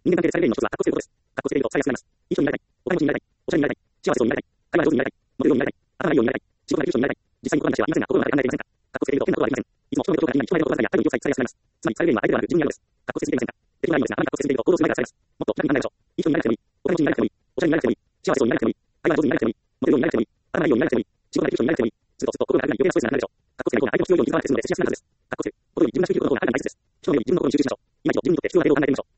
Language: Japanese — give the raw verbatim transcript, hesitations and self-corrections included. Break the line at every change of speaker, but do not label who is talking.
人間関係で最大限の一つは、格好つけることです。格好つけると、最安くなります。いい人になりたい。お金持ちになりたい。おしゃれになりたい。幸せそうになりたい。会話が上手になりたい。モテるようになりたい。頭がいいようになりたい。仕事ができる人になりたい。実際に言葉に出してはいませんが、心の中で考えていませんか。格好つけると変なことはありません。いつも人のことが気になり、人前のことばかりや態度に気を使い、使いやすくなります。つまり、最善は相手ではなく自分にあるのです。格好つけすぎていませんか。できないいのですが、あまり格好つけすぎると行動しないがされます。もっと気楽になりましょう。いい人になりたくてもいい。お金持ちになりたくてもいい。おしゃれになりたくてもいい。幸せそうになりたくてもいい。会話が上手になりたくてもいい。モテるようになりたくてもいい。頭がいいようになりたくてもいい。仕事ができる人になりたくてもいい。ずっとずっと心が楽に余計なストレスがなくなるでしょう。格好つけない方が相手の必要以上に気づかなくて済むので接しやすくなるはずです。格好つけることより自分らしく生きることの方があなたに大切です。人より自分の心に集中しましょう。今一度自分にとって必要な程度を考えてみましょう。